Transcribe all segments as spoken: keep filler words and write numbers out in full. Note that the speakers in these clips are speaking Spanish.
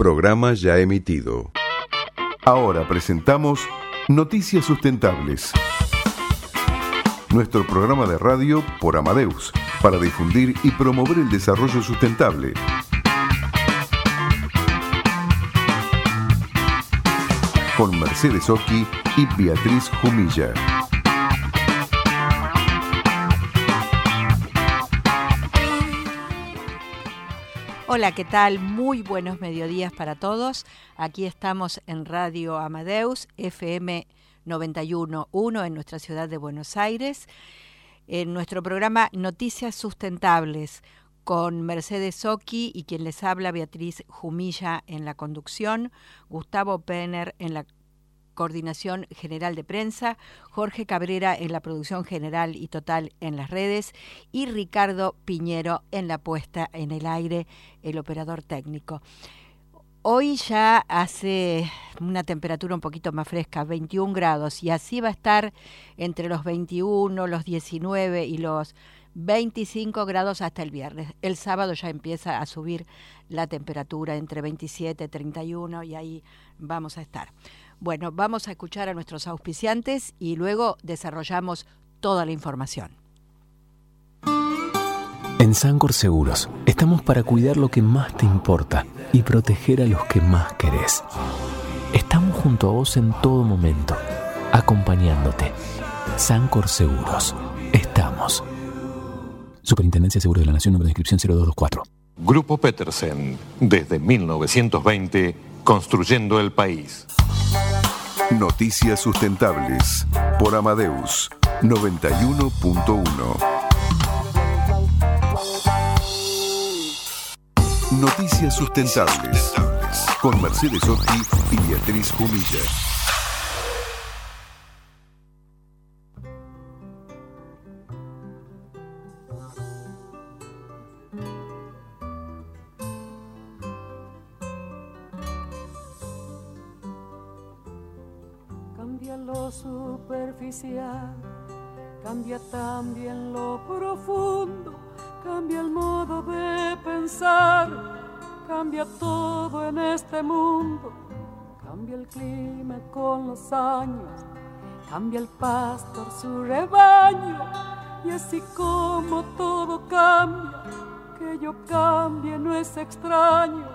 Programa ya emitido. Ahora presentamos Noticias Sustentables. Nuestro programa de radio por Amadeus, para difundir y promover el desarrollo sustentable. Con Mercedes Occhi y Beatriz Jumilla. Hola, ¿qué tal? Muy buenos mediodías para todos. Aquí estamos en Radio Amadeus, F M noventa y uno punto uno en nuestra ciudad de Buenos Aires, en nuestro programa Noticias Sustentables, con Mercedes Occhi y quien les habla, Beatriz Jumilla, en la conducción, Gustavo Penner en la coordinación general de prensa, Jorge Cabrera en la producción general y total en las redes y Ricardo Piñero en la puesta en el aire, el operador técnico. Hoy ya hace una temperatura un poquito más fresca, veintiún grados, y así va a estar entre los veintiuno, los diecinueve y los veinticinco grados hasta el viernes. El sábado ya empieza a subir la temperatura entre veintisiete, treinta y uno y ahí vamos a estar. Bueno, vamos a escuchar a nuestros auspiciantes y luego desarrollamos toda la información. En Sancor Seguros estamos para cuidar lo que más te importa y proteger a los que más querés. Estamos junto a vos en todo momento, acompañándote. Sancor Seguros. Estamos. Superintendencia de Seguros de la Nación, número de inscripción cero dos dos cuatro. Grupo Petersen, desde mil novecientos veinte, construyendo el país. Noticias Sustentables por Amadeus noventa y uno punto uno. Noticias Sustentables con Mercedes Occhi y Beatriz Jumilla. Cambia lo superficial, cambia también lo profundo, cambia el modo de pensar, cambia todo en este mundo, cambia el clima con los años, cambia el pastor su rebaño, y así como todo cambia, que yo cambie no es extraño.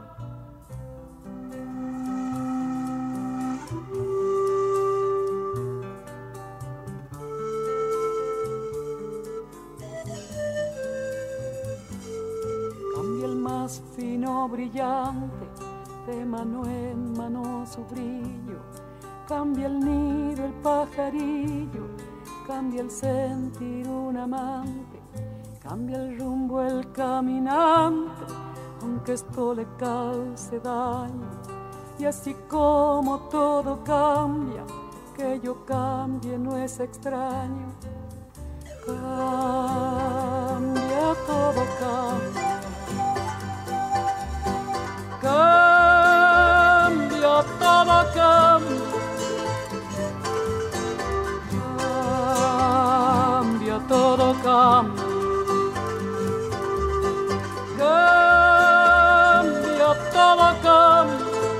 Fino brillante, de mano en mano su brillo, cambia el nido el pajarillo, cambia el sentir un amante, cambia el rumbo el caminante, aunque esto le cause daño, y así como todo cambia, que yo cambie no es extraño. Cambia, todo cambia. Cambia, todo cambia. Cambia, todo cambia. Cambia, todo cambia.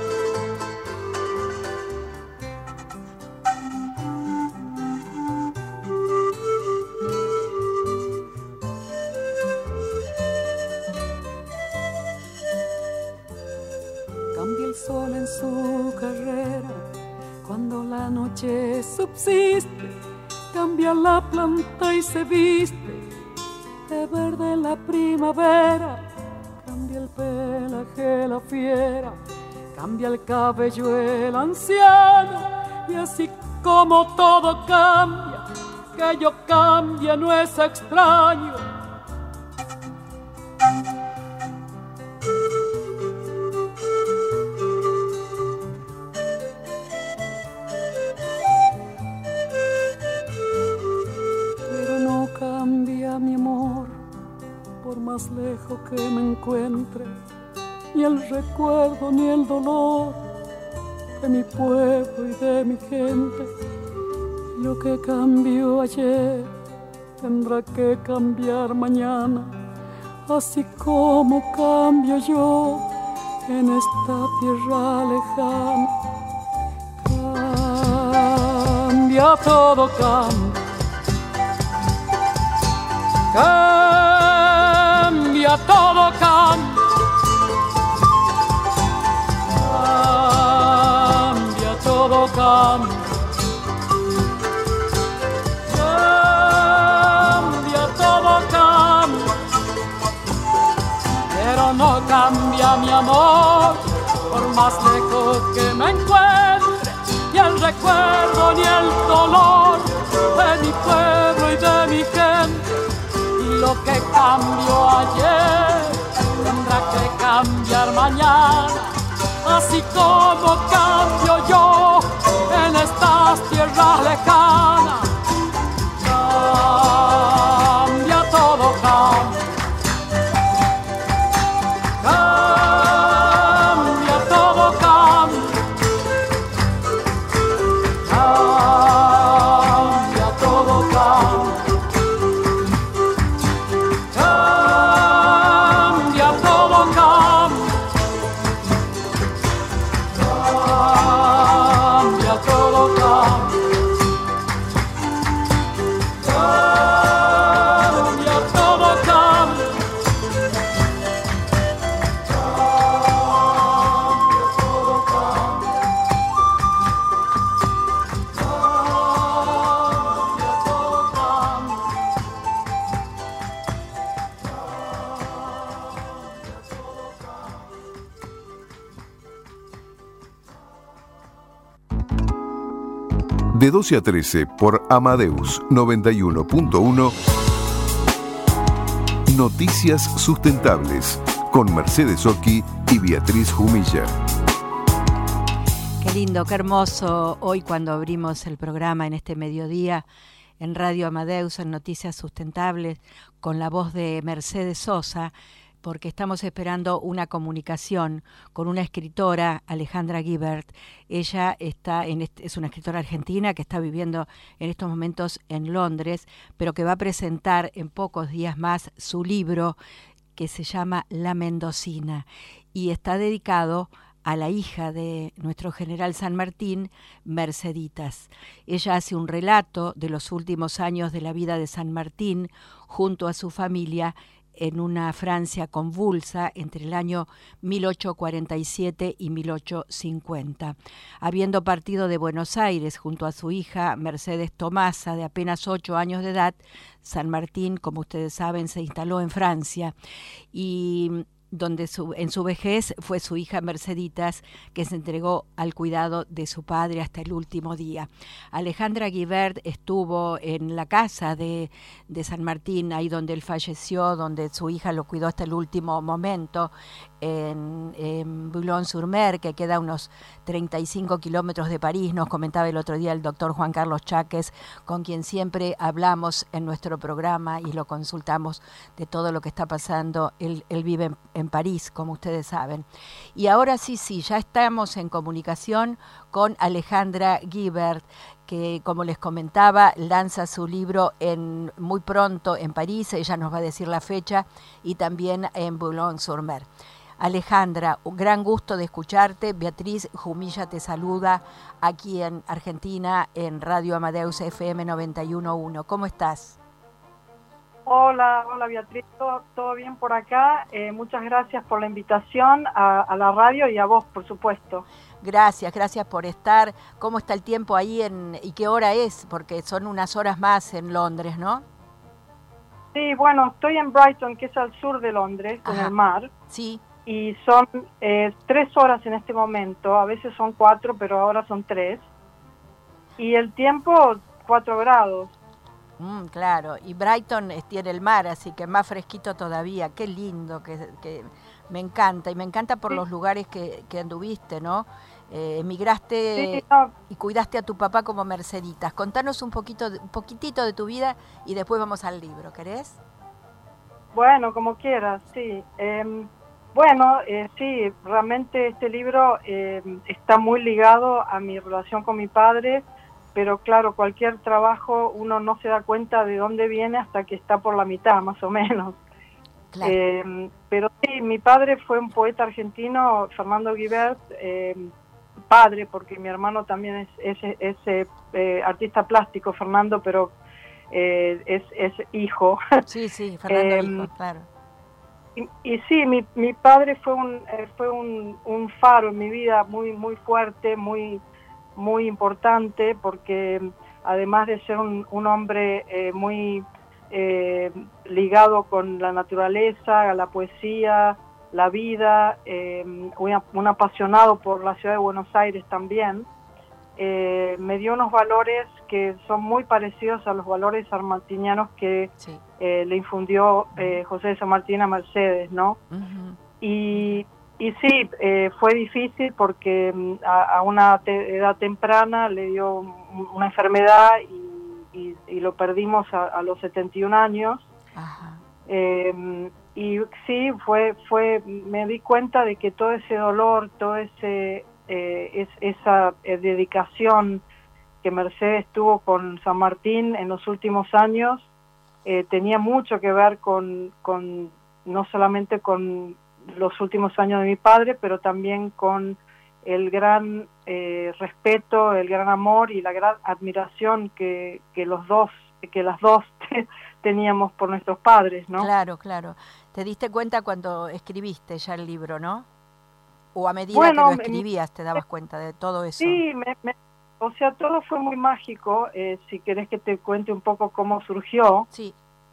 Sol en su carrera, cuando la noche subsiste, cambia la planta y se viste de verde la primavera, cambia el pelaje la fiera, cambia el cabello el anciano, y así como todo cambia, que yo cambie no es extraño. Más lejos que me encuentre, ni el recuerdo ni el dolor de mi pueblo y de mi gente. Lo que cambió ayer tendrá que cambiar mañana, así como cambio yo, en esta tierra lejana. Cambia, todo cambia. Cambia, todo cambia. Cambia, todo cambia. Cambia, todo cambia. Pero no cambia mi amor, por más lejos que me encuentre, ni el recuerdo ni el dolor de mi pueblo y de mi gente. Y lo que cambió ayer tendrá que cambiar mañana, así como cambio yo en estas tierras lejanas. Cambia, todo cambia. Cambia, todo cambia. Cambia, todo cambia. Cambia, todo cambia. Cambia, todo cambia. Cambia, todo cambia. De doce a trece por Amadeus noventa y uno punto uno, Noticias Sustentables, con Mercedes Occhi y Beatriz Jumilla. Qué lindo, qué hermoso hoy cuando abrimos el programa en este mediodía en Radio Amadeus, en Noticias Sustentables, con la voz de Mercedes Sosa, porque estamos esperando una comunicación con una escritora, Alejandra Guibert. Ella está en este, es una escritora argentina que está viviendo en estos momentos en Londres, pero que va a presentar en pocos días más su libro que se llama La Mendocina y está dedicado a la hija de nuestro general San Martín, Merceditas. Ella hace un relato de los últimos años de la vida de San Martín junto a su familia en una Francia convulsa entre el año mil ochocientos cuarenta y siete y mil ochocientos cincuenta. Habiendo partido de Buenos Aires junto a su hija Mercedes Tomasa, de apenas ocho años de edad, San Martín, como ustedes saben, se instaló en Francia y donde su, en su vejez fue su hija Merceditas que se entregó al cuidado de su padre hasta el último día. Alejandra Guibert estuvo en la casa de, de San Martín, ahí donde él falleció, donde su hija lo cuidó hasta el último momento, en, en Boulogne-sur-Mer, que queda a unos treinta y cinco kilómetros de París. Nos comentaba el otro día el doctor Juan Carlos Cháquez, con quien siempre hablamos en nuestro programa y lo consultamos de todo lo que está pasando. Él, él vive en, en París, como ustedes saben. Y ahora sí, sí, ya estamos en comunicación con Alejandra Guibert, que, como les comentaba, lanza su libro en, muy pronto en París. Ella nos va a decir la fecha, y también en Boulogne-sur-Mer. Alejandra, un gran gusto de escucharte. Beatriz Jumilla te saluda aquí en Argentina en Radio Amadeus F M noventa y uno punto uno. ¿Cómo estás? Hola, hola Beatriz, todo, todo bien por acá. Eh, muchas gracias por la invitación a, a la radio y a vos, por supuesto. Gracias, gracias por estar. ¿Cómo está el tiempo ahí en, y qué hora es? Porque son unas horas más en Londres, ¿no? Sí, bueno, estoy en Brighton, que es al sur de Londres, en el mar. Sí. Y son eh, tres horas en este momento, a veces son cuatro, pero ahora son tres. Y el tiempo, cuatro grados. Mm, claro, y Brighton tiene el mar, así que más fresquito todavía. Qué lindo, que, que me encanta, y me encanta por sí. Los lugares que, que anduviste, ¿no? Eh, emigraste sí, no. y cuidaste a tu papá como Merceditas. Contanos un poquito, un poquitito de tu vida y después vamos al libro, ¿querés? Bueno, como quieras, sí. Eh, bueno, eh, sí, realmente este libro eh, está muy ligado a mi relación con mi padre, pero claro, cualquier trabajo uno no se da cuenta de dónde viene hasta que está por la mitad, más o menos. Claro. Eh, pero sí, mi padre fue un poeta argentino, Fernando Guibert, eh, padre, porque mi hermano también es, es, es, es eh, artista plástico, Fernando, pero eh, es, es hijo. Sí, sí, Fernando eh, hijo, claro. Y, y sí, mi, mi padre fue un eh, fue un, un faro en mi vida muy muy fuerte, muy muy importante, porque además de ser un, un hombre eh, muy eh, ligado con la naturaleza, la poesía, la vida, eh, un, un apasionado por la ciudad de Buenos Aires también, eh, me dio unos valores que son muy parecidos a los valores sanmartinianos que Sí. eh, le infundió eh, José de San Martín a Mercedes, ¿no? Uh-huh. Y, y sí, eh, fue difícil porque a, a una te, edad temprana le dio una enfermedad y, y, y lo perdimos a, a los setenta y un años. Ajá. Eh, y sí, fue, fue, me di cuenta de que todo ese dolor, todo ese eh, es, esa eh, dedicación que Mercedes tuvo con San Martín en los últimos años eh, tenía mucho que ver con, con no solamente con los últimos años de mi padre, pero también con el gran eh, respeto, el gran amor y la gran admiración que, que los dos, que las dos teníamos por nuestros padres, ¿no? Claro, claro. ¿Te diste cuenta cuando escribiste ya el libro, no? ¿O a medida bueno, que lo escribías te dabas cuenta de todo eso? Sí, me, me, o sea, todo fue muy mágico. Eh, si querés que te cuente un poco cómo surgió. Sí.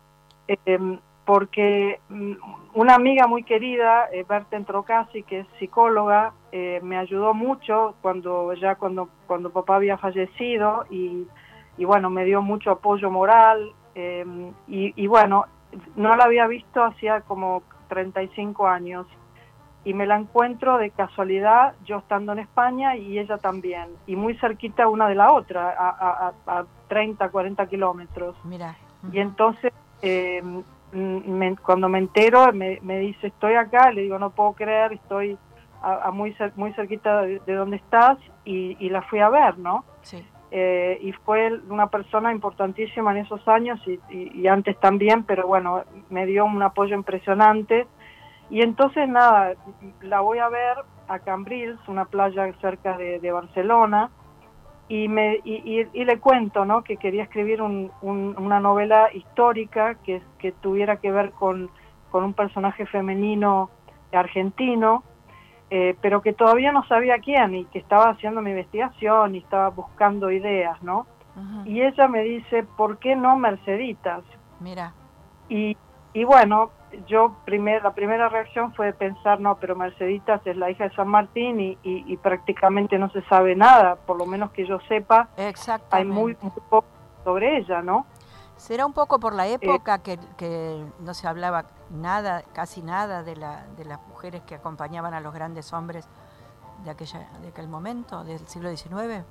Eh, porque una amiga muy querida, eh, Berta Entrocasi, que es psicóloga, eh, me ayudó mucho cuando ya cuando cuando papá había fallecido y, y bueno, me dio mucho apoyo moral eh, y, y bueno, no la había visto hacía como treinta y cinco años y me la encuentro de casualidad yo estando en España y ella también, y muy cerquita una de la otra, a, a, a treinta, cuarenta kilómetros. Mira. Uh-huh. Y entonces eh, Me, cuando me entero me, me dice estoy acá, le digo no puedo creer, estoy a, a muy cer, muy cerquita de, de donde estás y, y la fui a ver, ¿no? Sí. Eh, y fue una persona importantísima en esos años y, y, y antes también, pero bueno, me dio un apoyo impresionante y entonces nada, la voy a ver a Cambrils, una playa cerca de, de Barcelona. Y, me, y, y, y le cuento, ¿no?, que quería escribir un, un, una novela histórica que, que tuviera que ver con, con un personaje femenino argentino, eh, pero que todavía no sabía quién y que estaba haciendo mi investigación y estaba buscando ideas, ¿no? Uh-huh. Y ella me dice, ¿por qué no Merceditas? Mira. Y, y bueno, yo primer, la primera reacción fue de pensar, no, pero Merceditas es la hija de San Martín y, y, y prácticamente no se sabe nada, por lo menos que yo sepa, hay muy, muy poco sobre ella, ¿no? ¿Será un poco por la época eh, que, que no se hablaba nada, casi nada de, la, de las mujeres que acompañaban a los grandes hombres de, aquella, de aquel momento, del siglo diecinueve?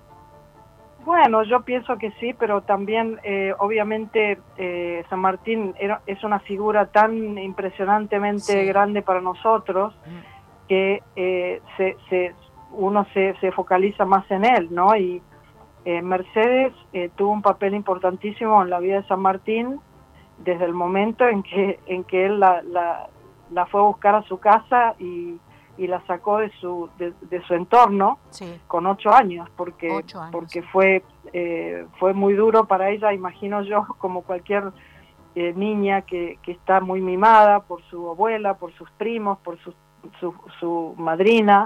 Bueno, yo pienso que sí, pero también eh, obviamente eh, San Martín era, es una figura tan impresionantemente sí. grande para nosotros mm. que eh, se, se, uno se, se focaliza más en él, ¿no? Y eh, Mercedes eh, tuvo un papel importantísimo en la vida de San Martín desde el momento en que en que él la, la, la fue a buscar a su casa y y la sacó de su de, de su entorno sí. con ocho años porque ocho años, porque sí. fue eh, fue muy duro para ella, imagino yo, como cualquier eh, niña que, que está muy mimada por su abuela, por sus primos, por su su, su madrina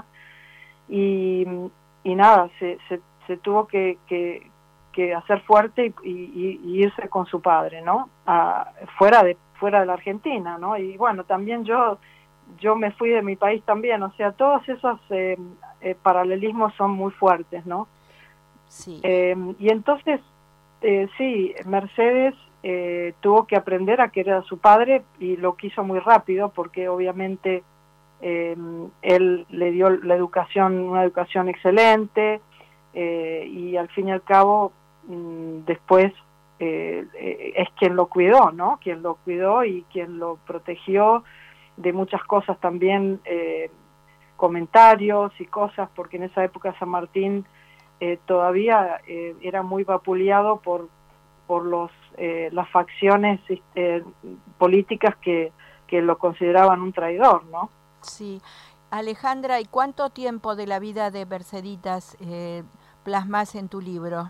y, y nada se, se, se tuvo que, que, que hacer fuerte y, y, y irse con su padre, ¿no? A, fuera de fuera de la Argentina, ¿no? Y bueno, también yo yo me fui de mi país también, o sea, todos esos eh, eh, paralelismos son muy fuertes, ¿no? Sí. Eh, y entonces, eh, sí, Mercedes eh, tuvo que aprender a querer a su padre y lo quiso muy rápido porque obviamente eh, él le dio la educación, una educación excelente eh, y al fin y al cabo mmm, después eh, eh, es quien lo cuidó, ¿no? Quien lo cuidó y quien lo protegió de muchas cosas también, eh, comentarios y cosas, porque en esa época San Martín eh, todavía eh, era muy vapuleado por por los eh, las facciones eh, políticas que que lo consideraban un traidor, ¿no? Sí. Alejandra, ¿y cuánto tiempo de la vida de Merceditas eh, plasmas en tu libro?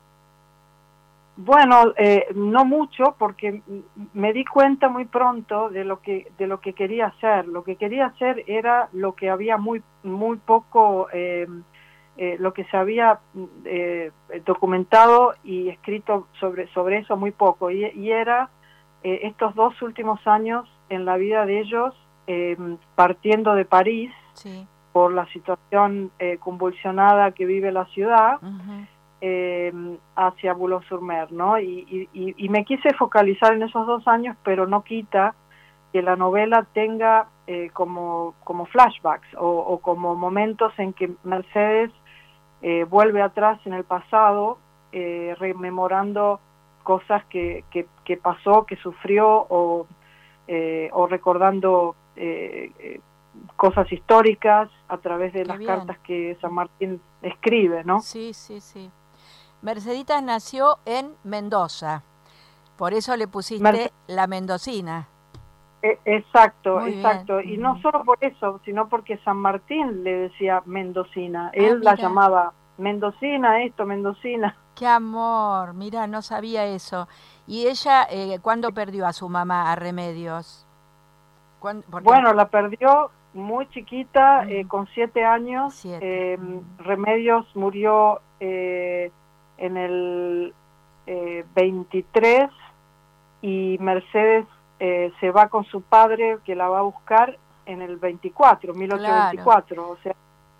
Bueno, eh, no mucho, porque me di cuenta muy pronto de lo que de lo que quería hacer. Lo que quería hacer era lo que había muy muy poco, eh, eh, lo que se había eh, documentado y escrito sobre sobre eso muy poco, y, y era eh, estos dos últimos años en la vida de ellos, eh, partiendo de París, sí, por la situación eh, convulsionada que vive la ciudad. uh-huh. Eh, hacia Boulogne-sur-Mer, ¿no? Y, y, y me quise focalizar en esos dos años, pero no quita que la novela tenga eh, como, como flashbacks o, o como momentos en que Mercedes eh, vuelve atrás en el pasado, eh, rememorando cosas que, que, que pasó, que sufrió, o, eh, o recordando eh, eh, cosas históricas a través de Qué las bien. cartas que San Martín escribe, ¿no? Sí, sí, sí. Merceditas nació en Mendoza, por eso le pusiste Merce- la mendocina. Eh, Exacto, Muy exacto. bien. Y no solo por eso, sino porque San Martín le decía mendocina. Ah, Él la mira. llamaba mendocina, esto, mendocina. Qué amor, mira, no sabía eso. ¿Y ella eh, cuándo perdió a su mamá, a Remedios? ¿Cuándo? Porque... Bueno, la perdió muy chiquita, Ujú. eh, con siete años. Siete. Eh, Ujú. Remedios murió eh, en el eh, veintitrés, y Mercedes eh, se va con su padre, que la va a buscar, en el veinticuatro, mil ochocientos veinticuatro. Claro. O sea,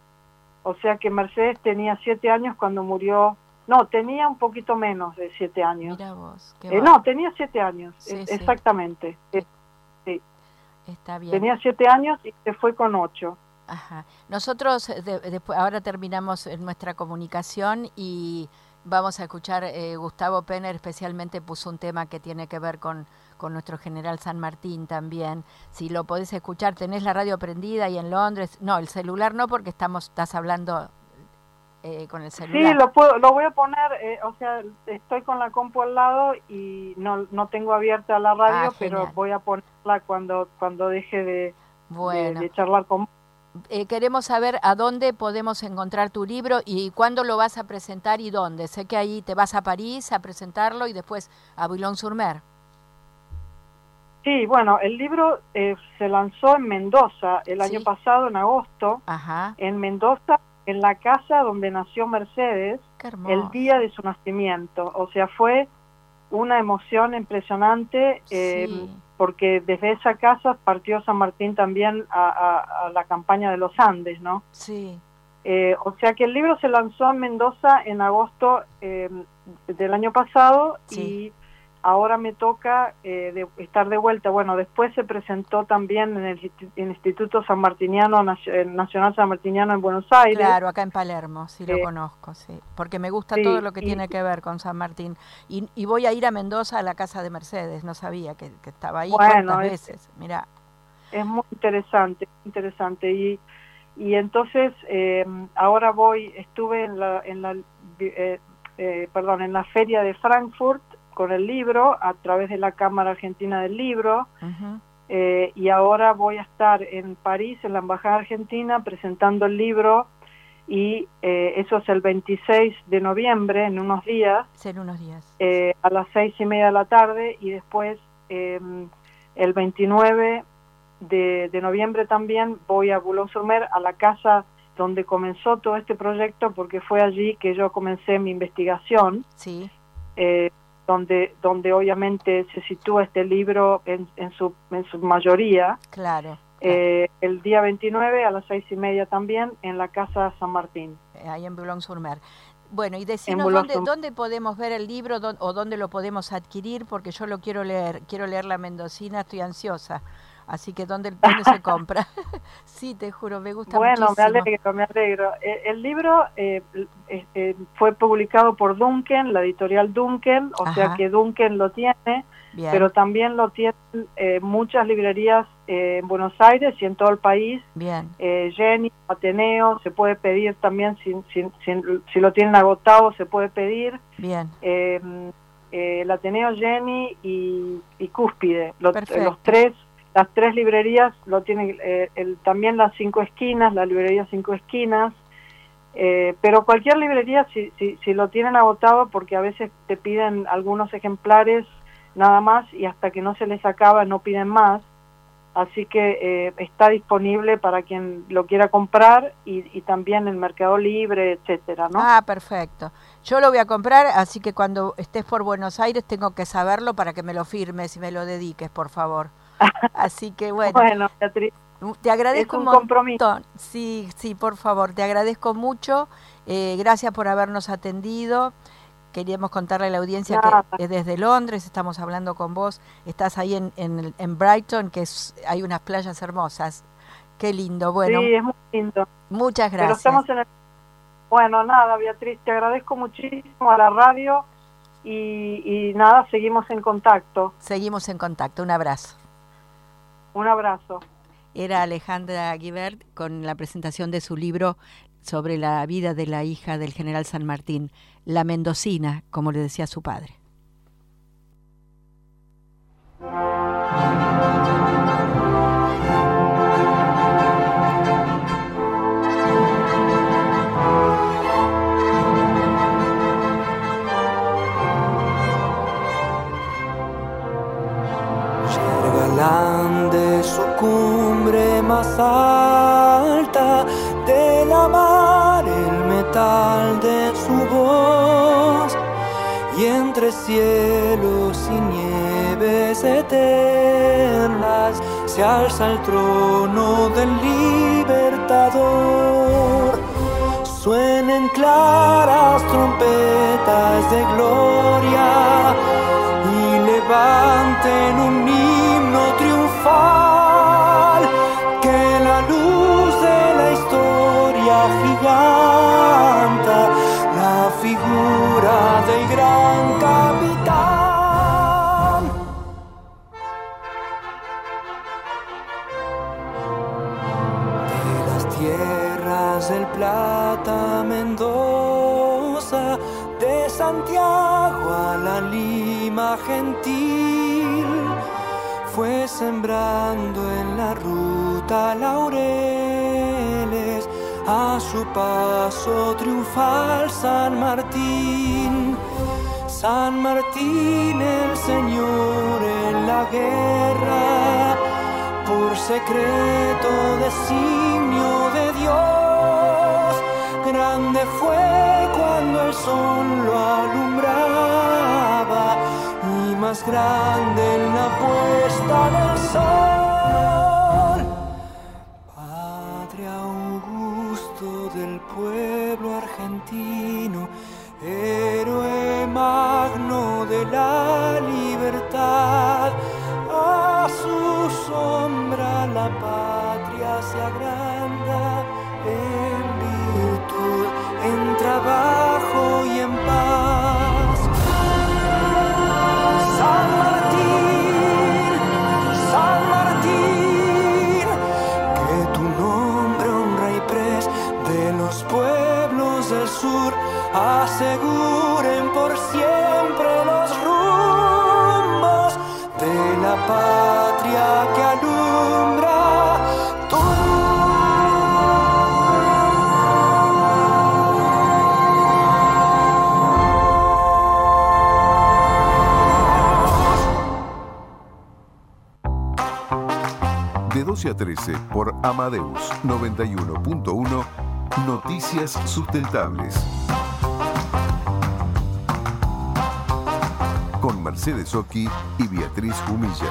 o sea que Mercedes tenía siete años cuando murió. No, tenía un poquito menos de siete años. Mira vos, qué Eh, va- no, tenía siete años, Sí, eh, sí. exactamente. Eh, sí, Está bien. tenía siete años y se fue con ocho. Ajá. Nosotros eh, de- después, ahora terminamos eh, nuestra comunicación y vamos a escuchar, eh, Gustavo Penner especialmente puso un tema que tiene que ver con, con nuestro general San Martín también. Si lo podés escuchar, tenés la radio prendida y en Londres, no, el celular no, porque estamos estás hablando eh, con el celular. Sí, lo puedo, lo voy a poner, eh, o sea, estoy con la compu al lado y no, no tengo abierta la radio, Ah, pero genial. voy a ponerla cuando, cuando deje de, Bueno. de, de charlar con. Eh, queremos saber a dónde podemos encontrar tu libro y cuándo lo vas a presentar y dónde. Sé que ahí te vas a París a presentarlo y después a Boulogne-sur-Mer. Sí, bueno, el libro eh, se lanzó en Mendoza el Sí. año pasado, en agosto, Ajá, en Mendoza, en la casa donde nació Mercedes, qué hermoso. el día de su nacimiento. O sea, fue una emoción impresionante, eh, Sí. porque desde esa casa partió San Martín también a, a, a la campaña de los Andes, ¿no? Sí, Eh, o sea que el libro se lanzó en Mendoza en agosto eh, del año pasado, Sí. y ahora me toca eh, de estar de vuelta. Bueno, después se presentó también en el Insti- en Instituto San Martiniano, Nacio- Nacional San Martiniano en Buenos Aires. claro, acá en Palermo, sí lo Eh, conozco, sí. Porque me gusta sí, todo lo que y- tiene que ver con San Martín. Y, y voy a ir a Mendoza a la casa de Mercedes, no sabía que, que estaba ahí. Bueno, ¿Cuántas es- veces? Mirá. Es muy interesante, interesante. Y, y entonces eh, ahora voy, estuve en la, en la eh, eh, perdón, en la feria de Frankfurt con el libro a través de la Cámara Argentina del Libro, Ujú. eh, y ahora voy a estar en París, en la Embajada Argentina, presentando el libro, y eh, eso es el veintiséis de noviembre, en unos días, Ser unos días. eh, a las seis y media de la tarde, y después eh, el veintinueve de, de noviembre también voy a Boulogne-sur-Mer, a la casa donde comenzó todo este proyecto, porque fue allí que yo comencé mi investigación, Sí, eh, donde donde obviamente se sitúa este libro en, en su en su mayoría. claro. Eh, el día veintinueve a las seis y media también en la Casa San Martín. claro, ahí en Boulogne-sur-Mer. Bueno, y En decinos dónde, Boulogne-sur-Mer. dónde podemos ver el libro dó- o dónde lo podemos adquirir, porque yo lo quiero leer, quiero leer La Mendocina, estoy ansiosa. Así que ¿dónde, dónde se compra? Sí, te juro, me gusta Bueno, muchísimo. me alegro, me alegro. Eh, el libro eh, eh, eh, fue publicado por Duncan, la editorial Duncan, o Ajá. sea que Duncan lo tiene, Bien, pero también lo tienen eh, muchas librerías eh, en Buenos Aires y en todo el país. bien, eh, Jenny, Ateneo, se puede pedir también, si, si, si, si lo tienen agotado, se puede pedir. bien. Eh, eh, el Ateneo, Jenny y, y Cúspide, lo- Perfecto. los tres las tres librerías lo tienen, eh, el, también las Cinco Esquinas, la librería Cinco Esquinas, eh, pero cualquier librería si, si, si lo tienen agotado, porque a veces te piden algunos ejemplares nada más y hasta que no se les acaba no piden más, así que eh, está disponible para quien lo quiera comprar y, y también en Mercado Libre, etcétera, ¿no? Ah, perfecto. Yo lo voy a comprar, así que cuando estés por Buenos Aires tengo que saberlo para que me lo firmes y me lo dediques, por favor. Así que bueno, bueno, Beatriz, te agradezco es un un compromiso. montón. Sí, sí, por favor, te agradezco mucho. Eh, gracias por habernos atendido. Queríamos contarle a la audiencia Nada. que es desde Londres, estamos hablando con vos. Estás ahí en, en, en Brighton, que es, hay unas playas hermosas. Qué lindo. Bueno, Sí, es muy lindo. muchas Pero gracias. estamos en el... Bueno, nada, Beatriz, te agradezco muchísimo a la radio y, y nada, seguimos en contacto. Seguimos en contacto. Un abrazo. Un abrazo. Era Alejandra Guibert con la presentación de su libro sobre la vida de la hija del general San Martín, la mendocina, como le decía su padre. Llegan de su cumbre más alta, de la mar el metal de su voz, y entre cielos y nieves eternas se alza el trono del libertador. Suenen claras trompetas de gloria y levanten un himno triunfal, que la luz de la historia giganta la figura del gran capitán. De las tierras del Plata, Mendoza, de Santiago a la Lima gentil, fue sembrando en la ruta laureles a su paso triunfal San Martín. San Martín el Señor en la guerra, por secreto designio de Dios, grande fue cuando el sol lo alumbraba y más grande en la puesta del sol. Padre Augusto del pueblo argentino, héroe magno de la libertad, a su sombra la patria se agranda en virtud, en trabajo y en paz. San Martín, San Martín, que tu nombre honra y pres de los pueblos del sur aseguren por siempre los rumbos de la patria que alumbra tu De doce a trece por Amadeus noventa y uno punto uno, Noticias Sustentables. Con Mercedes Occhi y Beatriz Humilla.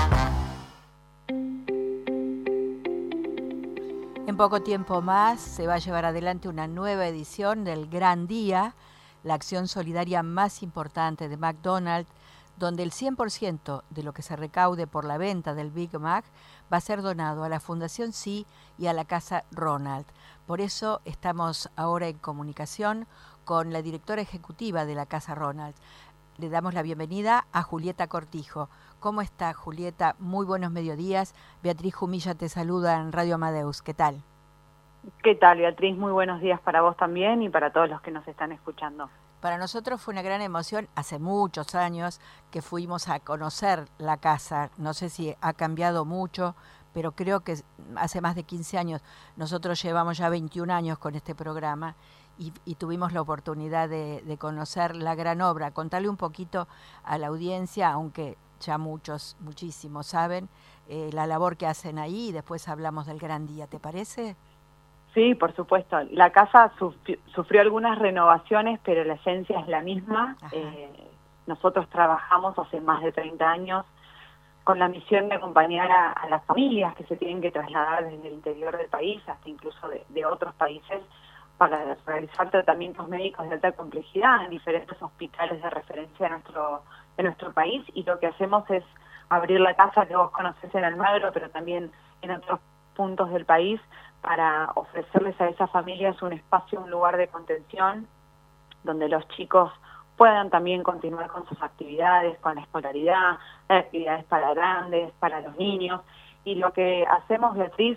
En poco tiempo más se va a llevar adelante una nueva edición del Gran Día, la acción solidaria más importante de McDonald's, donde el cien por ciento de lo que se recaude por la venta del Big Mac va a ser donado a la Fundación Sí y a la Casa Ronald. Por eso estamos ahora en comunicación con la directora ejecutiva de la Casa Ronald. Le damos la bienvenida a Julieta Cortijo. ¿Cómo está, Julieta? Muy buenos mediodías. Beatriz Humilla te saluda en Radio Amadeus. ¿Qué tal? ¿Qué tal, Beatriz? Muy buenos días para vos también y para todos los que nos están escuchando. Para nosotros fue una gran emoción, hace muchos años que fuimos a conocer la casa, no sé si ha cambiado mucho, pero creo que hace más de quince años, nosotros llevamos ya veintiún años con este programa y, y tuvimos la oportunidad de, de conocer la gran obra. Contarle un poquito a la audiencia, aunque ya muchos, muchísimos saben, eh, la labor que hacen ahí y después hablamos del gran día, ¿te parece? Sí, por supuesto. La casa sufrió, sufrió algunas renovaciones, pero la esencia es la misma. Eh, nosotros trabajamos hace más de treinta años con la misión de acompañar a, a las familias que se tienen que trasladar desde el interior del país hasta incluso de, de otros países para realizar tratamientos médicos de alta complejidad en diferentes hospitales de referencia de nuestro, de nuestro país. Y lo que hacemos es abrir la casa que vos conocés en Almagro, pero también en otros puntos del país, para ofrecerles a esas familias un espacio, un lugar de contención, donde los chicos puedan también continuar con sus actividades, con la escolaridad, actividades para grandes, para los niños. Y lo que hacemos, Beatriz,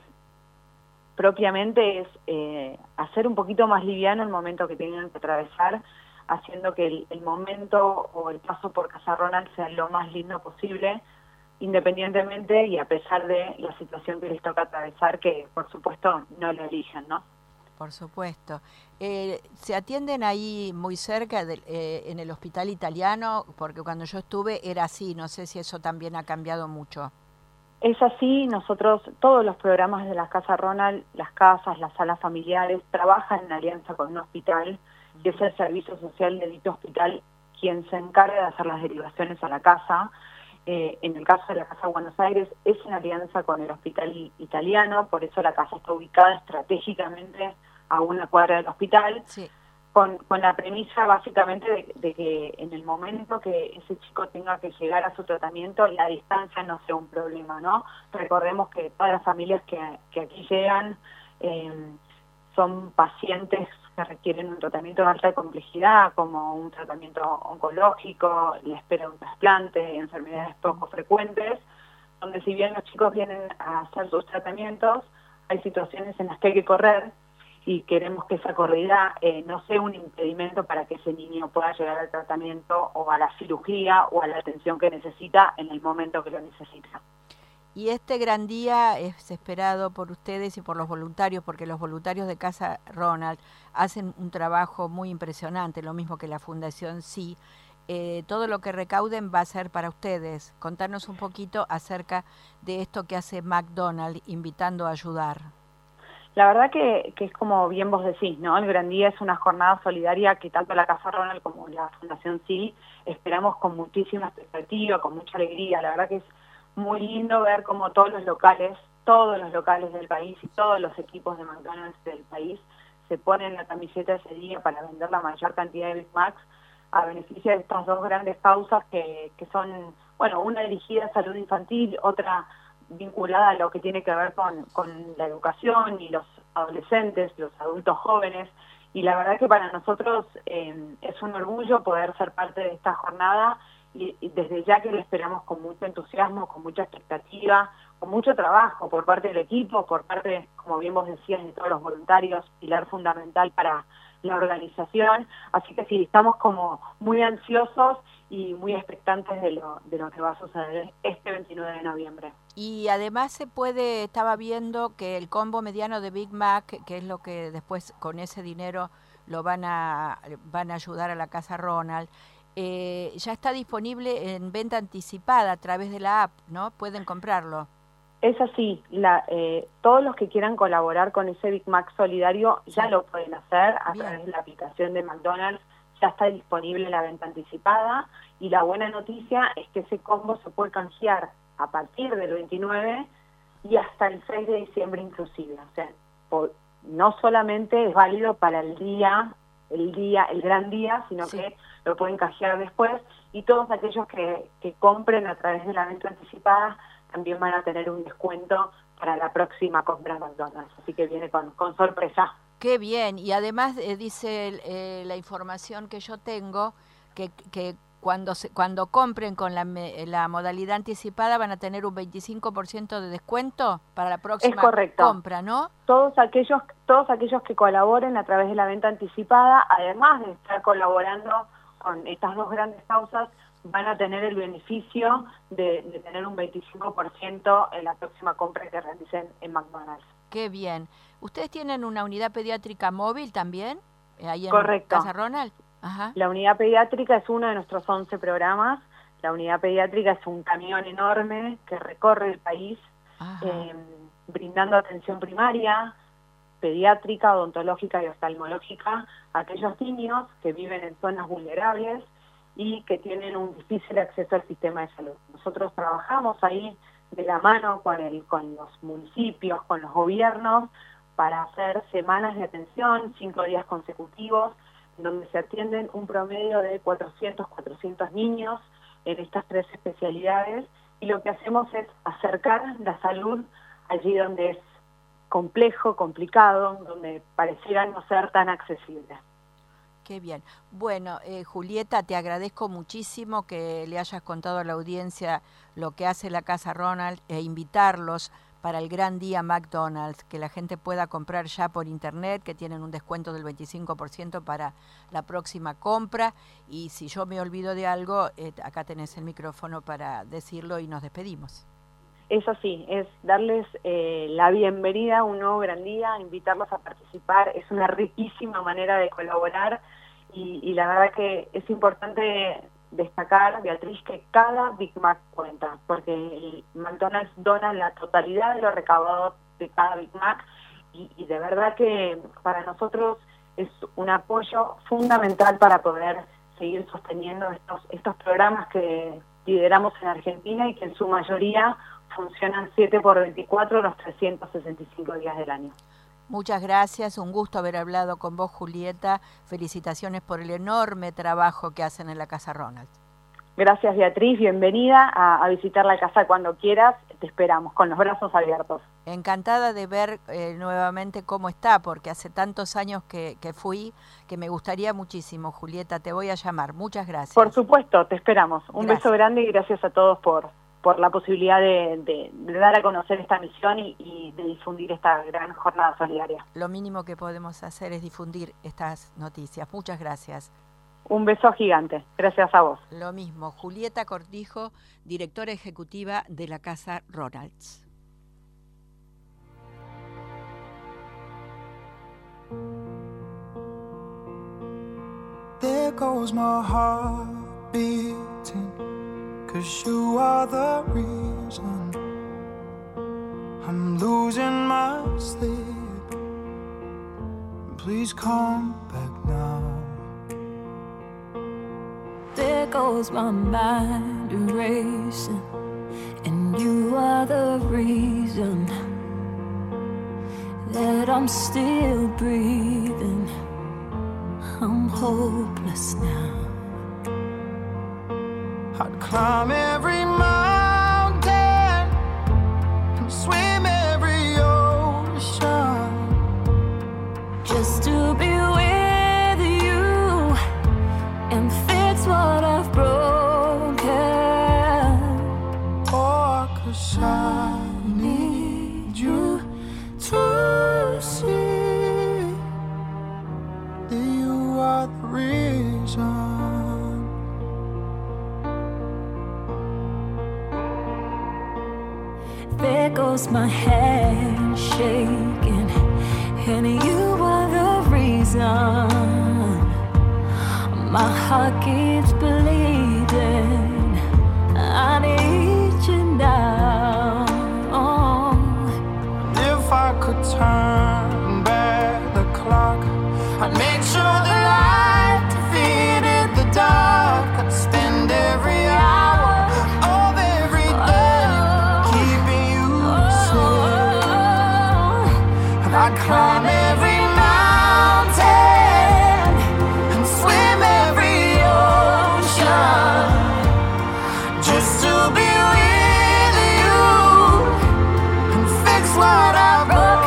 propiamente es eh, hacer un poquito más liviano el momento que tengan que atravesar, haciendo que el, el momento o el paso por Casa Ronald sea lo más lindo posible, independientemente y a pesar de la situación que les toca atravesar, que por supuesto no lo eligen, ¿no? Por supuesto. Eh, ¿Se atienden ahí muy cerca de, eh, en el hospital italiano? Porque cuando yo estuve era así, no sé si eso también ha cambiado mucho. Es así, nosotros, todos los programas de la Casa Ronald, las casas, las salas familiares, trabajan en alianza con un hospital, que es el Servicio Social de dicho hospital, quien se encarga de hacer las derivaciones a la casa. Eh, en el caso de la Casa de Buenos Aires es en alianza con el hospital italiano, por eso la casa está ubicada estratégicamente a una cuadra del hospital, sí. con, con la premisa básicamente de, de que en el momento que ese chico tenga que llegar a su tratamiento, la distancia no sea un problema, ¿no? Recordemos que todas las familias que, que aquí llegan eh, son pacientes que requieren un tratamiento de alta complejidad, como un tratamiento oncológico, la espera de un trasplante, enfermedades poco frecuentes, donde si bien los chicos vienen a hacer sus tratamientos, hay situaciones en las que hay que correr y queremos que esa corrida eh, no sea un impedimento para que ese niño pueda llegar al tratamiento o a la cirugía o a la atención que necesita en el momento que lo necesita. Y este gran día es esperado por ustedes y por los voluntarios, porque los voluntarios de Casa Ronald hacen un trabajo muy impresionante, lo mismo que la Fundación Sí. Eh, todo lo que recauden va a ser para ustedes. Contarnos un poquito acerca de esto que hace McDonald, invitando a ayudar. La verdad que, que es como bien vos decís, ¿no? El Gran Día es una jornada solidaria que tanto la Casa Ronald como la Fundación Sí esperamos con muchísima expectativa, con mucha alegría. La verdad que es muy lindo ver cómo todos los locales, todos los locales del país y todos los equipos de McDonald's del país se ponen la camiseta ese día para vender la mayor cantidad de Big Macs a beneficio de estas dos grandes causas que, que son, bueno, una dirigida a salud infantil, otra vinculada a lo que tiene que ver con, con la educación y los adolescentes, los adultos jóvenes. Y la verdad que para nosotros eh, es un orgullo poder ser parte de esta jornada y, y desde ya que lo esperamos con mucho entusiasmo, con mucha expectativa, con mucho trabajo por parte del equipo, por parte, como bien vos decías, de todos los voluntarios, pilar fundamental para la organización. Así que sí, estamos como muy ansiosos y muy expectantes de lo, de lo que va a suceder este veintinueve de noviembre. Y además se puede, estaba viendo que el combo mediano de Big Mac, que es lo que después con ese dinero lo van a, van a ayudar a la Casa Ronald, eh, ya está disponible en venta anticipada a través de la app, ¿no? Pueden comprarlo. Es así, la, eh, todos los que quieran colaborar con ese Big Mac solidario ya lo pueden hacer a Bien. través de la aplicación de McDonald's, ya está disponible la venta anticipada y la buena noticia es que ese combo se puede canjear a partir del veintinueve y hasta el seis de diciembre inclusive, o sea, por, no solamente es válido para el día, el día, el gran día, sino sí. que lo pueden canjear después y todos aquellos que, que compren a través de la venta anticipada también van a tener un descuento para la próxima compra en McDonald's, así que viene con, con sorpresa. Qué bien, y además eh, dice eh, la información que yo tengo, que, que cuando se, cuando compren con la, la modalidad anticipada van a tener un veinticinco por ciento de descuento para la próxima es correcto. compra, ¿no? Todos aquellos, todos aquellos que colaboren a través de la venta anticipada, además de estar colaborando con estas dos grandes causas, van a tener el beneficio de, de tener un veinticinco por ciento en la próxima compra que realicen en McDonald's. Qué bien. ¿Ustedes tienen una unidad pediátrica móvil también? Ahí en Correcto. Casa Ronald. Ajá. La unidad pediátrica es uno de nuestros once programas. La unidad pediátrica es un camión enorme que recorre el país eh, brindando atención primaria, pediátrica, odontológica y oftalmológica a aquellos niños que viven en zonas vulnerables y que tienen un difícil acceso al sistema de salud. Nosotros trabajamos ahí de la mano con, el, con los municipios, con los gobiernos, para hacer semanas de atención, cinco días consecutivos, donde se atienden un promedio de cuatrocientos, cuatrocientos niños en estas tres especialidades, y lo que hacemos es acercar la salud allí donde es complejo, complicado, donde pareciera no ser tan accesible. Qué bien. Bueno, eh, Julieta, te agradezco muchísimo que le hayas contado a la audiencia lo que hace la Casa Ronald e invitarlos para el gran día McDonald's, que la gente pueda comprar ya por internet, que tienen un descuento del veinticinco por ciento para la próxima compra. Y si yo me olvido de algo, eh, acá tenés el micrófono para decirlo y nos despedimos. Eso sí, es darles eh, la bienvenida a un nuevo gran día, invitarlos a participar. Es una riquísima manera de colaborar y, y la verdad que es importante destacar, Beatriz, que cada Big Mac cuenta, porque el McDonald's dona la totalidad de lo recaudado de cada Big Mac y, y de verdad que para nosotros es un apoyo fundamental para poder seguir sosteniendo estos, estos programas que lideramos en Argentina y que en su mayoría funcionan siete por veinticuatro los trescientos sesenta y cinco días del año. Muchas gracias, un gusto haber hablado con vos, Julieta. Felicitaciones por el enorme trabajo que hacen en la Casa Ronald. Gracias, Beatriz, bienvenida a, a visitar la casa cuando quieras, te esperamos con los brazos abiertos. Encantada de ver eh, nuevamente cómo está, porque hace tantos años que, que fui, que me gustaría muchísimo. Julieta, te voy a llamar. Muchas gracias. Por supuesto, te esperamos. Un Gracias. Beso grande y gracias a todos por... por la posibilidad de, de, de dar a conocer esta misión y, y de difundir esta gran jornada solidaria. Lo mínimo que podemos hacer es difundir estas noticias. Muchas gracias. Un beso gigante. Gracias a vos. Lo mismo. Julieta Cortijo, directora ejecutiva de la Casa Ronald's. There goes my heart beating, 'cause you are the reason I'm losing my sleep. Please come back now. There goes my mind erasing, and you are the reason that I'm still breathing. I'm hopeless now. I'd climb every mountain and swim every ocean just to be with you and fix what I've broken. Oh, 'cause I need you to see that you are the reason. There goes my hand shaking, and you are the reason my heart keeps bleeding. I need you now. If I could turn back the clock, I'd make sure the light defeated the dark. I'd spend every hour of every day keeping you safe. And I'd climb every mountain and swim every ocean just to be with you and fix what I've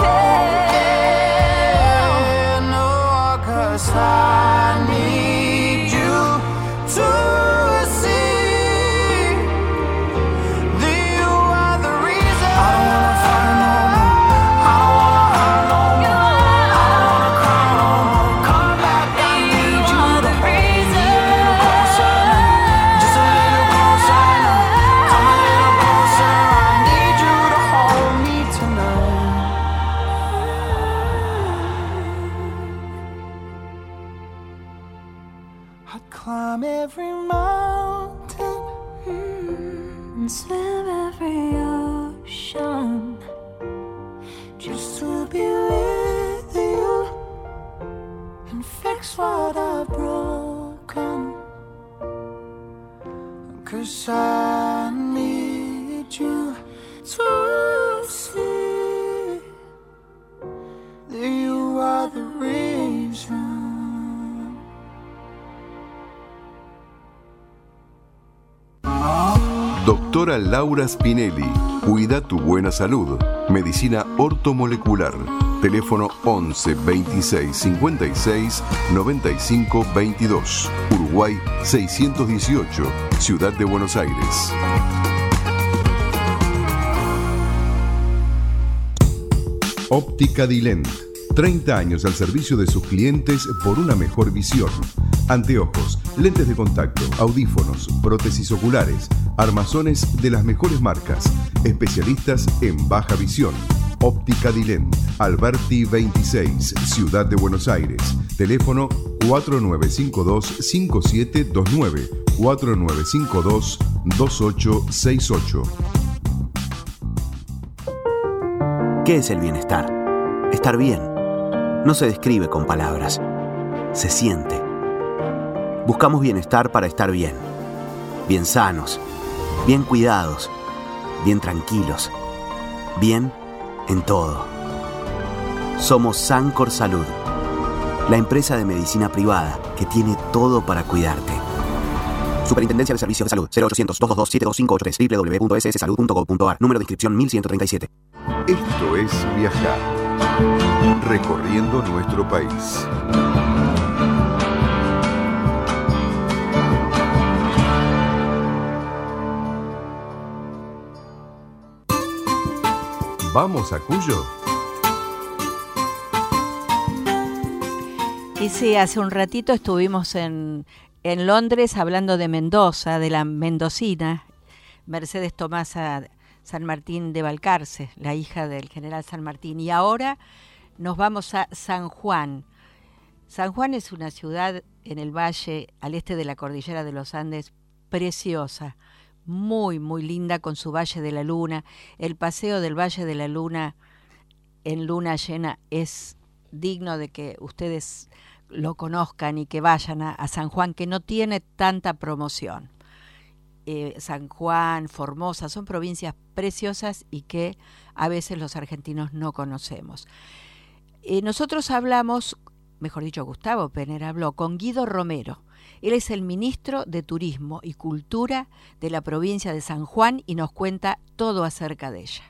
broken. Oh, 'cause I need you to I'd climb every mountain mm, and swim every ocean just to be with you and fix what I've broken. 'Cause I need you to see that you are the reason. Doctora Laura Spinelli, cuida tu buena salud. Medicina ortomolecular. Teléfono once veintiséis cincuenta y seis noventa y cinco veintidós. Uruguay seiscientos dieciocho, Ciudad de Buenos Aires. Óptica Dilent. treinta años al servicio de sus clientes por una mejor visión. Anteojos, lentes de contacto, audífonos, prótesis oculares, armazones de las mejores marcas. Especialistas en baja visión. Óptica Dilent. Alberti veintiséis, Ciudad de Buenos Aires. Teléfono cuatro nueve cinco dos cinco siete dos nueve, cuatro nueve cinco dos dos ocho seis ocho. ¿Qué es el bienestar? Estar bien. No se describe con palabras. Se siente. Buscamos bienestar para estar bien. Bien sanos. Bien cuidados. Bien tranquilos. Bien en todo. Somos Sancor Salud, la empresa de medicina privada que tiene todo para cuidarte. Superintendencia de Servicios de Salud, cero ochocientos, doscientos veintidós, siete dos cinco ocho tres, doble u doble u doble u punto s s salud punto gov punto a r, número de inscripción mil ciento treinta y siete. Esto es Viajar, recorriendo nuestro país. ¿Vamos a Cuyo? Y sí, hace un ratito estuvimos en, en Londres hablando de Mendoza, de la mendocina, Mercedes Tomasa San Martín de Balcarce, la hija del general San Martín. Y ahora nos vamos a San Juan. San Juan es una ciudad en el valle, al este de la cordillera de los Andes, preciosa, muy, muy linda, con su Valle de la Luna. El paseo del Valle de la Luna en luna llena es digno de que ustedes lo conozcan y que vayan a, a San Juan, que no tiene tanta promoción. Eh, San Juan, Formosa, son provincias preciosas y que a veces los argentinos no conocemos. Eh, nosotros hablamos, mejor dicho, Gustavo Penner habló con Guido Romero. Él es el ministro de Turismo y Cultura de la provincia de San Juan y nos cuenta todo acerca de ella.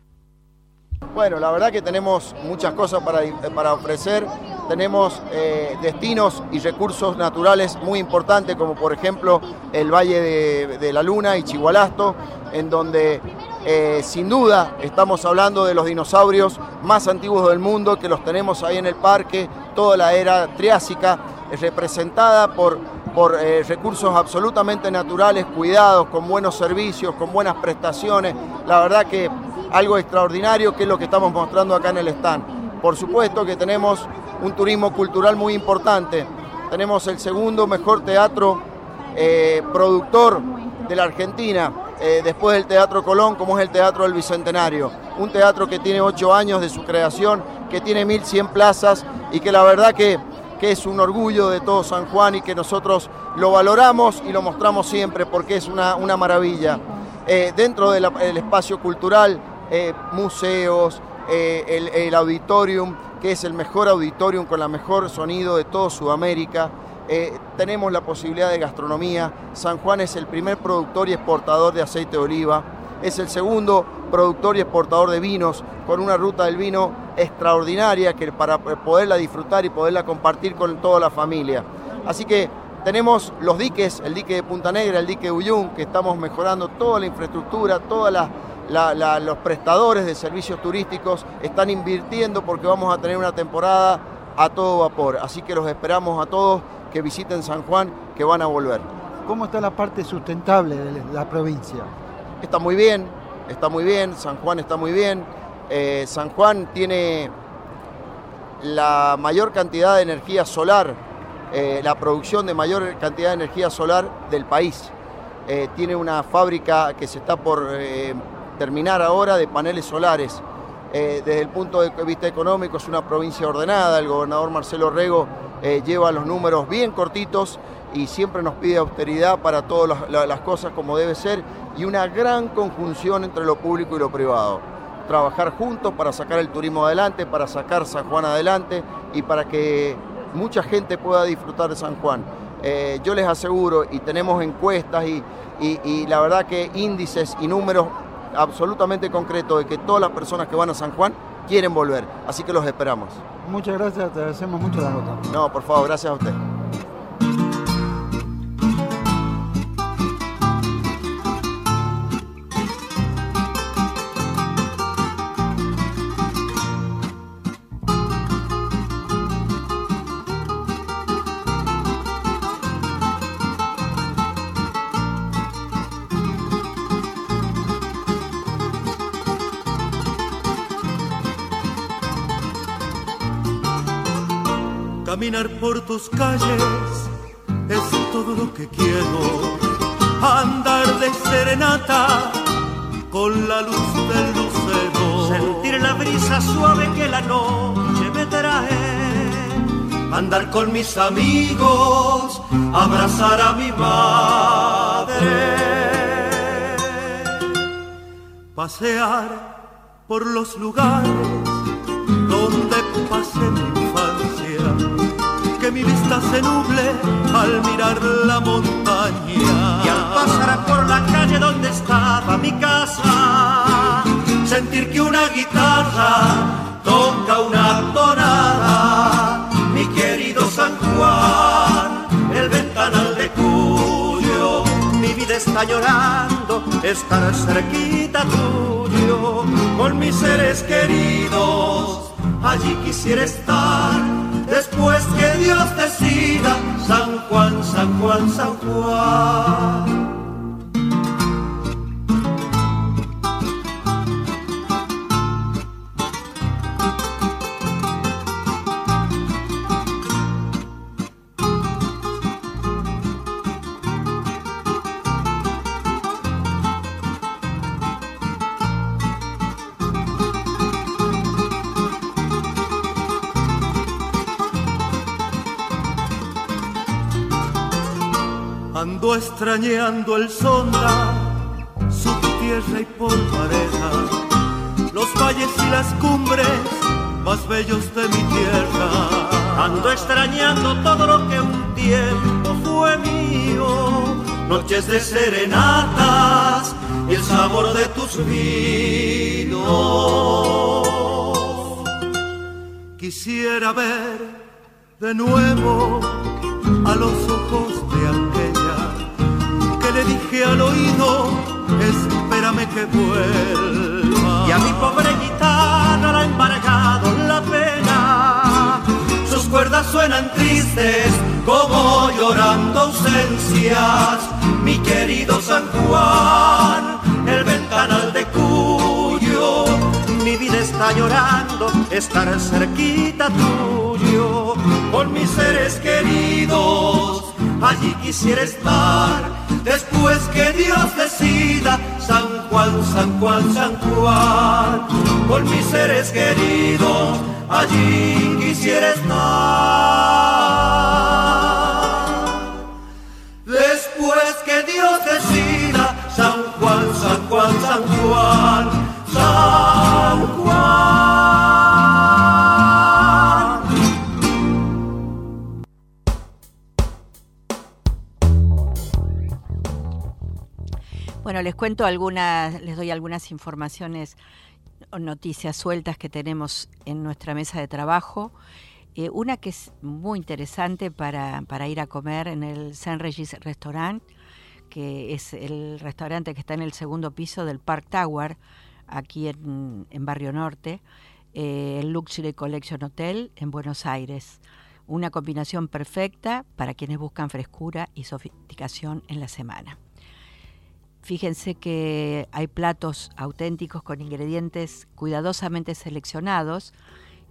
Bueno, la verdad que tenemos muchas cosas para, para ofrecer. Tenemos eh, destinos y recursos naturales muy importantes, como por ejemplo el Valle de, de la Luna y Chigualasto, en donde eh, sin duda estamos hablando de los dinosaurios más antiguos del mundo, que los tenemos ahí en el parque, toda la era triásica, eh, representada por, por eh, recursos absolutamente naturales, cuidados, con buenos servicios, con buenas prestaciones. La verdad que algo extraordinario, que es lo que estamos mostrando acá en el stand. Por supuesto que tenemos un turismo cultural muy importante. Tenemos el segundo mejor teatro eh, productor de la Argentina, eh, después del Teatro Colón, como es el Teatro del Bicentenario. Un teatro que tiene ocho años de su creación, que tiene mil cien plazas y que la verdad que, que es un orgullo de todo San Juan y que nosotros lo valoramos y lo mostramos siempre porque es una, una maravilla. Eh, dentro del espacio cultural, eh, museos, eh, el, el auditorium, que es el mejor auditorium con el mejor sonido de todo Sudamérica. Eh, tenemos la posibilidad de gastronomía. San Juan es el primer productor y exportador de aceite de oliva. Es el segundo productor y exportador de vinos, con una ruta del vino extraordinaria que para poderla disfrutar y poderla compartir con toda la familia. Así que tenemos los diques, el dique de Punta Negra, el dique de Uyún, que estamos mejorando toda la infraestructura, todos la, la, los prestadores de servicios turísticos están invirtiendo porque vamos a tener una temporada a todo vapor. Así que los esperamos a todos que visiten San Juan, que van a volver. ¿Cómo está la parte sustentable de la provincia? Está muy bien, está muy bien, San Juan está muy bien. Eh, San Juan tiene la mayor cantidad de energía solar eh, la producción de mayor cantidad de energía solar del país. Eh, tiene una fábrica que se está por eh, terminar ahora de paneles solares. Eh, desde el punto de vista económico es una provincia ordenada, el gobernador Marcelo Rego eh, lleva los números bien cortitos y siempre nos pide austeridad para todas las, las cosas como debe ser y una gran conjunción entre lo público y lo privado. Trabajar juntos para sacar el turismo adelante, para sacar San Juan adelante y para que mucha gente pueda disfrutar de San Juan. Eh, yo les aseguro, y tenemos encuestas y, y, y la verdad que índices y números absolutamente concretos de que todas las personas que van a San Juan quieren volver, así que los esperamos. Muchas gracias, te agradecemos mucho la nota. No, por favor, gracias a usted. Caminar por tus calles es todo lo que quiero. Andar de serenata con la luz del lucero. Sentir la brisa suave que la noche me trae. Andar con mis amigos, abrazar a mi madre. Pasear por los lugares donde pasé mi infancia. Que mi vista se nuble al mirar la montaña. Y al pasar por la calle donde estaba mi casa, sentir que una guitarra toca una tonada. Mi querido San Juan, el ventanal de Cuyo, mi vida está llorando, estar cerquita tuyo. Con mis seres queridos, allí quisiera estar. Después que Dios decida, San Juan, San Juan, San Juan. Ando extrañando el Sonda, su tierra y polvareda, los valles y las cumbres más bellos de mi tierra. Ando extrañando todo lo que un tiempo fue mío, noches de serenatas y el sabor de tus vinos. Quisiera ver de nuevo a los ojos de aquella que le dije al oído, espérame que vuelva. Y a mi pobre guitarra la ha embargado la pena, sus cuerdas suenan tristes como llorando ausencias. Mi querido San Juan, el ventanal de Cuyo, mi vida está llorando, estar cerquita tuyo. Con mis seres queridos, allí quisiera estar. Después que Dios decida, San Juan, San Juan, San Juan. Con mis seres queridos, allí quisiera estar. Después que Dios decida, San Juan, San Juan, San Juan, San Juan. Bueno, les cuento algunas, les doy algunas informaciones o noticias sueltas que tenemos en nuestra mesa de trabajo. Eh, una que es muy interesante para, para ir a comer en el Saint Regis Restaurant, que es el restaurante que está en el segundo piso del Park Tower, aquí en, en Barrio Norte, eh, el Luxury Collection Hotel en Buenos Aires. Una combinación perfecta para quienes buscan frescura y sofisticación en la semana. Fíjense que hay platos auténticos con ingredientes cuidadosamente seleccionados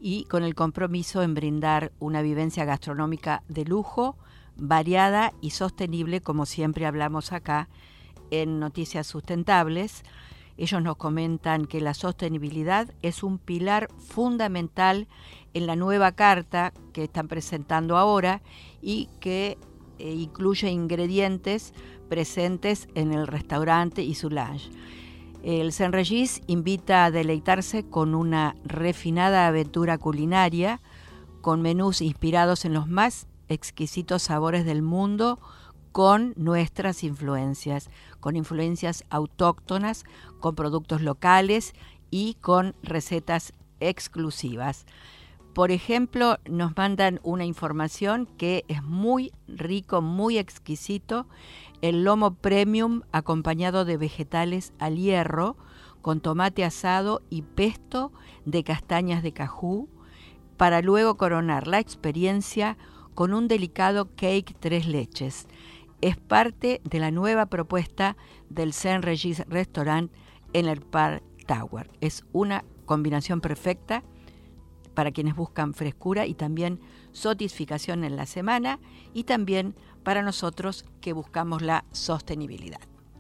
y con el compromiso en brindar una vivencia gastronómica de lujo, variada y sostenible, como siempre hablamos acá en Noticias Sustentables. Ellos nos comentan que la sostenibilidad es un pilar fundamental en la nueva carta que están presentando ahora y que eh, incluye ingredientes presentes en el restaurante y su lounge. El Zen Regis invita a deleitarse con una refinada aventura culinaria, con menús inspirados en los más exquisitos sabores del mundo, con nuestras influencias, con influencias autóctonas, con productos locales y con recetas exclusivas. Por ejemplo, nos mandan una información que es muy rico, muy exquisito, el lomo premium acompañado de vegetales al hierro, con tomate asado y pesto de castañas de cajú, para luego coronar la experiencia con un delicado cake tres leches. Es parte de la nueva propuesta del Zen Regis Restaurant en el Park Tower. Es una combinación perfecta para quienes buscan frescura y también satisfacción en la semana, y también para nosotros que buscamos la sostenibilidad.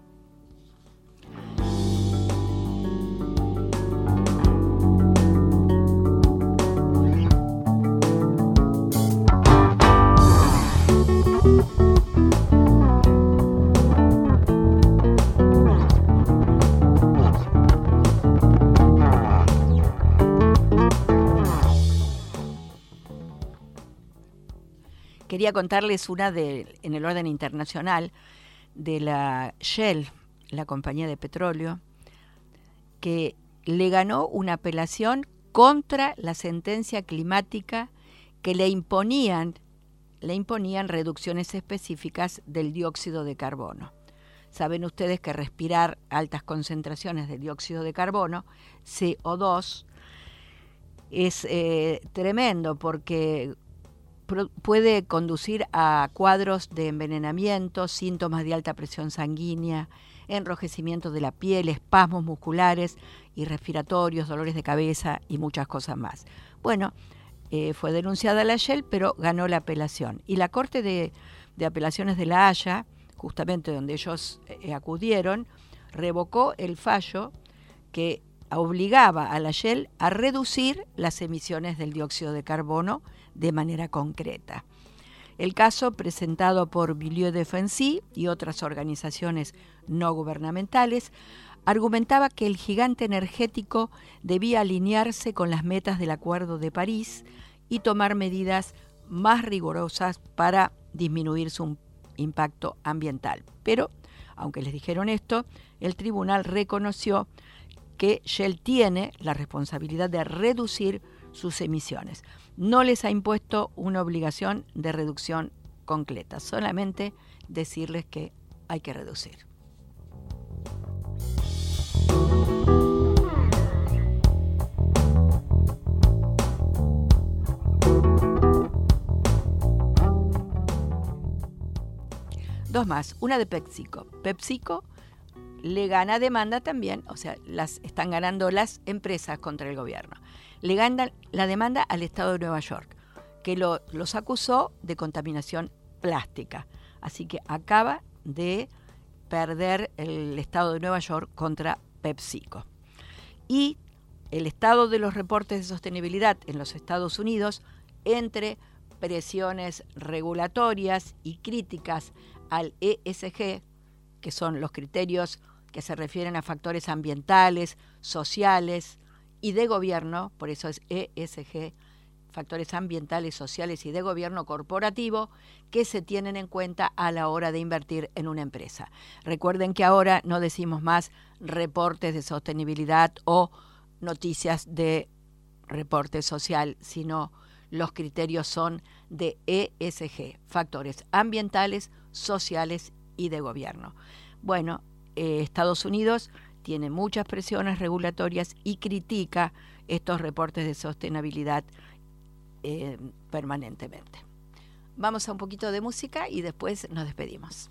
Quería contarles una de, en el orden internacional, de la Shell, la compañía de petróleo, que le ganó una apelación contra la sentencia climática que le imponían, le imponían reducciones específicas del dióxido de carbono. Saben ustedes que respirar altas concentraciones de dióxido de carbono, C O dos, es eh, tremendo porque puede conducir a cuadros de envenenamiento, síntomas de alta presión sanguínea, enrojecimiento de la piel, espasmos musculares y respiratorios, dolores de cabeza y muchas cosas más. Bueno, eh, fue denunciada la Shell, pero ganó la apelación. Y la Corte de, de Apelaciones de La Haya, justamente donde ellos eh, acudieron, revocó el fallo que obligaba a la Shell a reducir las emisiones del dióxido de carbono de manera concreta. El caso, presentado por Milieu Defensi y otras organizaciones no gubernamentales, argumentaba que el gigante energético debía alinearse con las metas del Acuerdo de París y tomar medidas más rigurosas para disminuir su impacto ambiental. Pero, aunque les dijeron esto, el tribunal reconoció que Shell tiene la responsabilidad de reducir sus emisiones. No les ha impuesto una obligación de reducción concreta, solamente decirles que hay que reducir. Dos más, una de PepsiCo. PepsiCo le gana demanda también, o sea, las están ganando las empresas contra el gobierno. Le gana la demanda al Estado de Nueva York, que lo, los acusó de contaminación plástica. Así que acaba de perder el Estado de Nueva York contra PepsiCo. Y el estado de los reportes de sostenibilidad en los Estados Unidos, entre presiones regulatorias y críticas al E S G, que son los criterios que se refieren a factores ambientales, sociales y de gobierno, por eso es E S G, factores ambientales, sociales y de gobierno corporativo, que se tienen en cuenta a la hora de invertir en una empresa. Recuerden que ahora no decimos más reportes de sostenibilidad o noticias de reporte social, sino los criterios son de E S G, factores ambientales, sociales y de gobierno. Bueno, eh, Estados Unidos tiene muchas presiones regulatorias y critica estos reportes de sostenibilidad eh, permanentemente. Vamos a un poquito de música y después nos despedimos.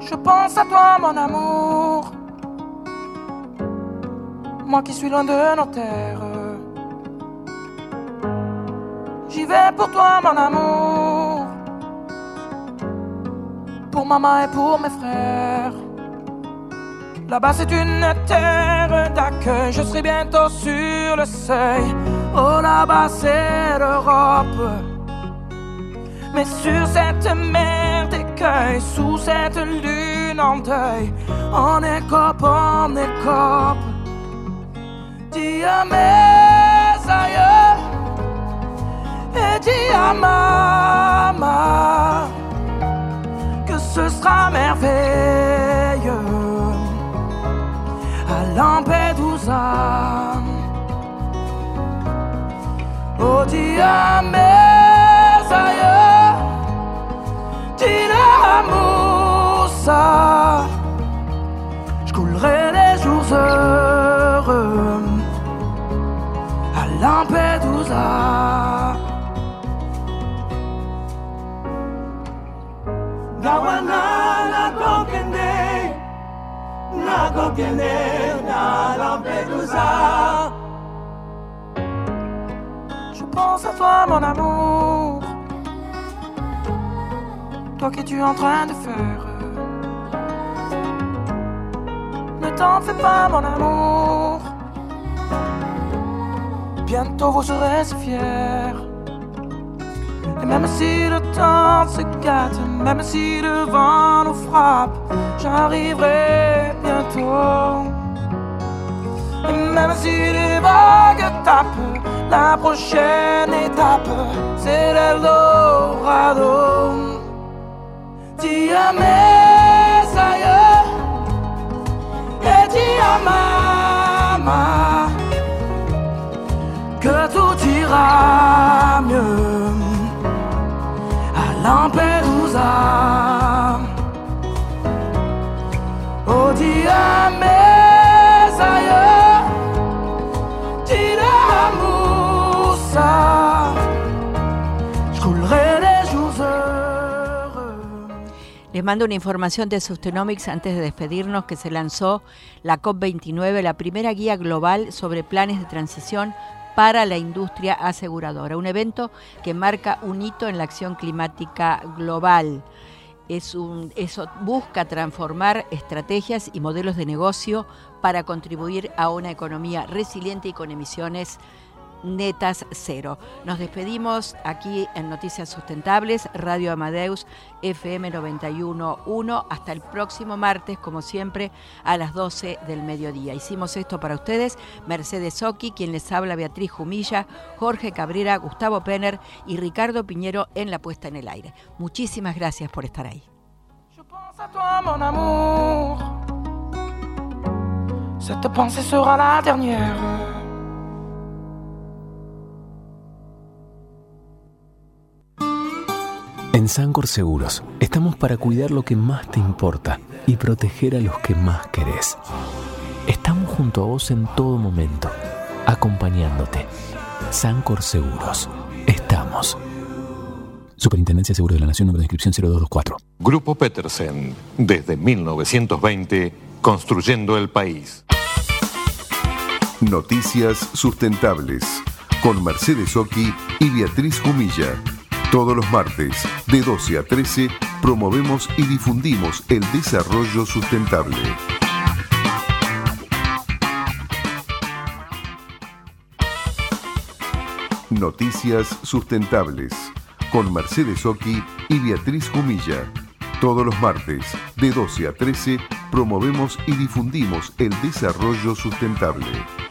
Je pense à toi, mon amour. Moi qui suis loin de nos terres. J'y vais pour toi, mon amour. Pour maman et pour mes frères. Là-bas c'est une terre d'accueil. Je serai bientôt sur le seuil. Oh, là-bas c'est l'Europe. Mais sur cette mer d'écueil, sous cette lune en deuil, on écope, on écope. Dis à mes aïeux et dis à maman que ce sera merveilleux à Lampedusa. Oh, dis à mes aïeux, dis-le à Moussa, je coulerai les jours heureux à Lampedusa. Gawana na kokende, na kokende na Lampedusa. Je pense à toi, mon amour. Toi qu'es-tu en train de faire? Ne t'en fais pas, mon amour. Bientôt vous serez si fiers. Et même si le temps se gâte, même si le vent nous frappe, j'arriverai bientôt. Et même si les vagues tapent, la prochaine étape, c'est l'Eldorado. Dis à mes aïeux et dis à maman que tout ira mieux à Lampedusa. Oh, dis à mes aïeux, dis-le à Moussa, je coulerai les jours heureux. Les mando una información de Sustanomics antes de despedirnos, que se lanzó la COP veintinueve, la primera guía global sobre planes de transición para la industria aseguradora, un evento que marca un hito en la acción climática global. Es un, eso busca transformar estrategias y modelos de negocio para contribuir a una economía resiliente y con emisiones netas cero. Nos despedimos aquí en Noticias Sustentables, Radio Amadeus, F M noventa y uno punto uno. Hasta el próximo martes, como siempre, a las doce del mediodía. Hicimos esto para ustedes, Mercedes Oki, quien les habla, Beatriz Jumilla, Jorge Cabrera, Gustavo Penner y Ricardo Piñero en la puesta en el aire. Muchísimas gracias por estar ahí. Je pense à toi, mon amour. Cette pensée sera la dernière. En Sancor Seguros estamos para cuidar lo que más te importa y proteger a los que más querés. Estamos junto a vos en todo momento, acompañándote. Sancor Seguros. Estamos. Superintendencia de Seguros de la Nación, número de inscripción cero dos dos cuatro. Grupo Petersen, desde mil novecientos veinte, construyendo el país. Noticias Sustentables, con Mercedes Oki y Beatriz Jumilla. Todos los martes, de doce a trece, promovemos y difundimos el desarrollo sustentable. Noticias Sustentables, con Mercedes Oki y Beatriz Jumilla. Todos los martes, de doce a trece, promovemos y difundimos el desarrollo sustentable.